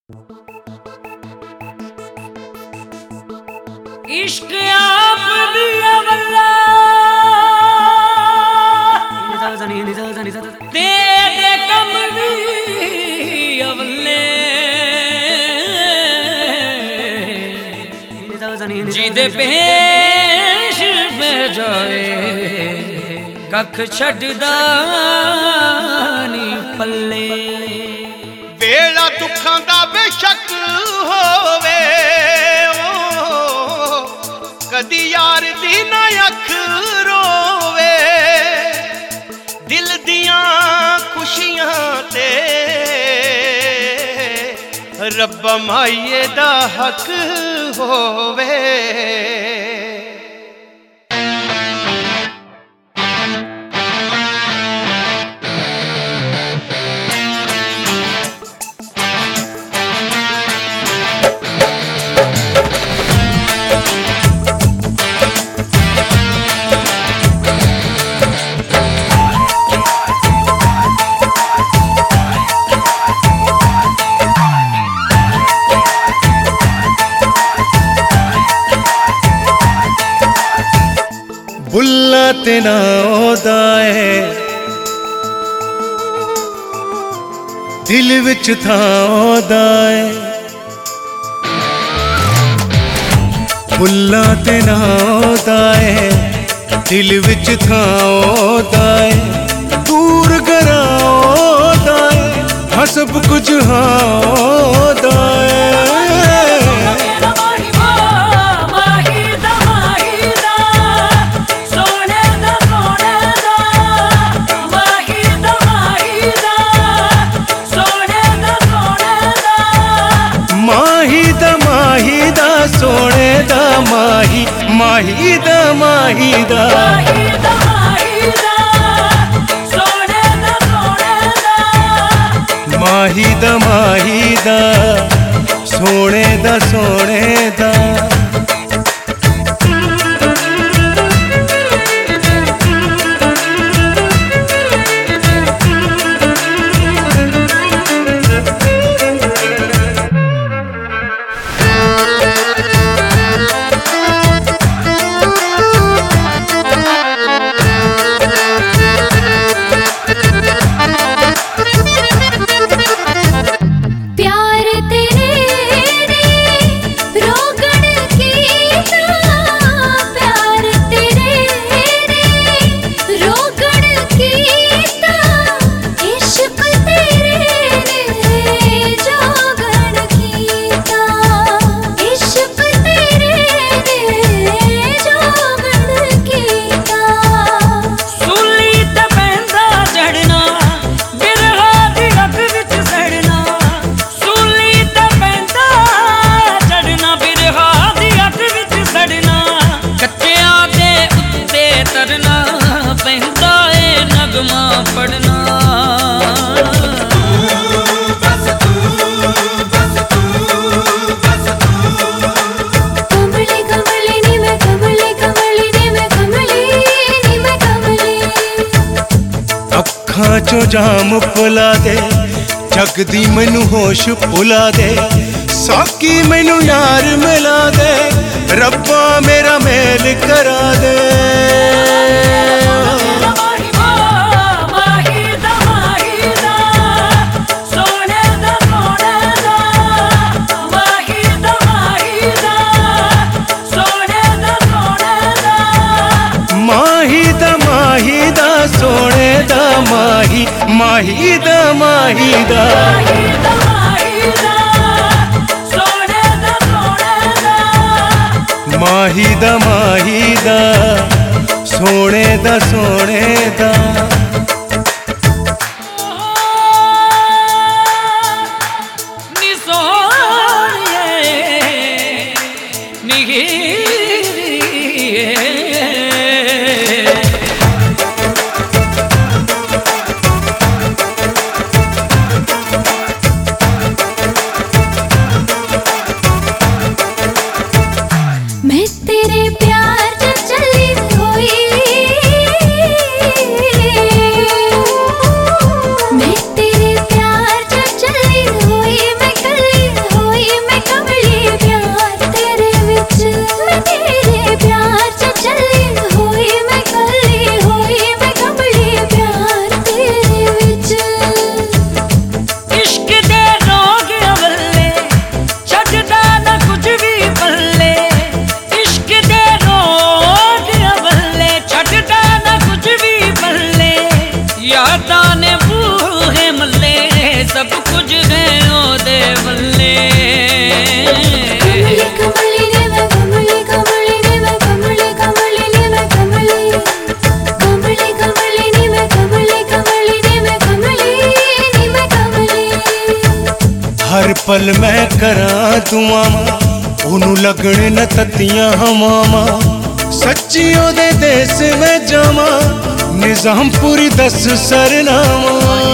इश्क आप दिया वल्ला तेरे कमली अवले जिदे पेश में जाए कख छड्डदा नी पल्ले वेला दुखां दा बेशक होवे कदी यार दी ना अख रोवे दिल दियां खुशियां ते रब्बा माईए दा हक होवे। बुल्ला तेना ओदा है दिल विच था ओदा है बुल्ला तेना ओदा है दिल विच था ओदा है दूर गरा ओदा है हाँ सब कुछ हाँ ओदा है। सोने दा माही माही दा माही दा माही दा माही दा सोने दा सोने दा चो जाम पुला दे जगदी मैनू होश भुला दे साकी मैनू यार मिला दे रब्बा मेरा मेल करा दे। सोने दा माही माही दा माही दा माही दा माही दा सोने दा सोने दा तेरे प्यार च चली होई पल मैं करां दुआवां ओनू लगने न तत्तियां हवावां सच्ची ओदे देस में जावां निजामपुरी दस सरनामा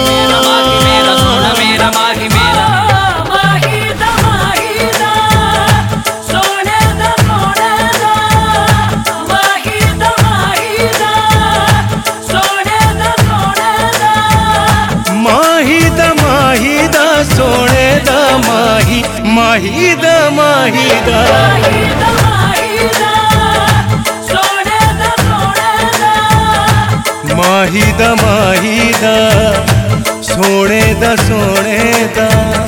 सोने दा माही माही दा माही दा माही दा माही दा सोने दा सोने दा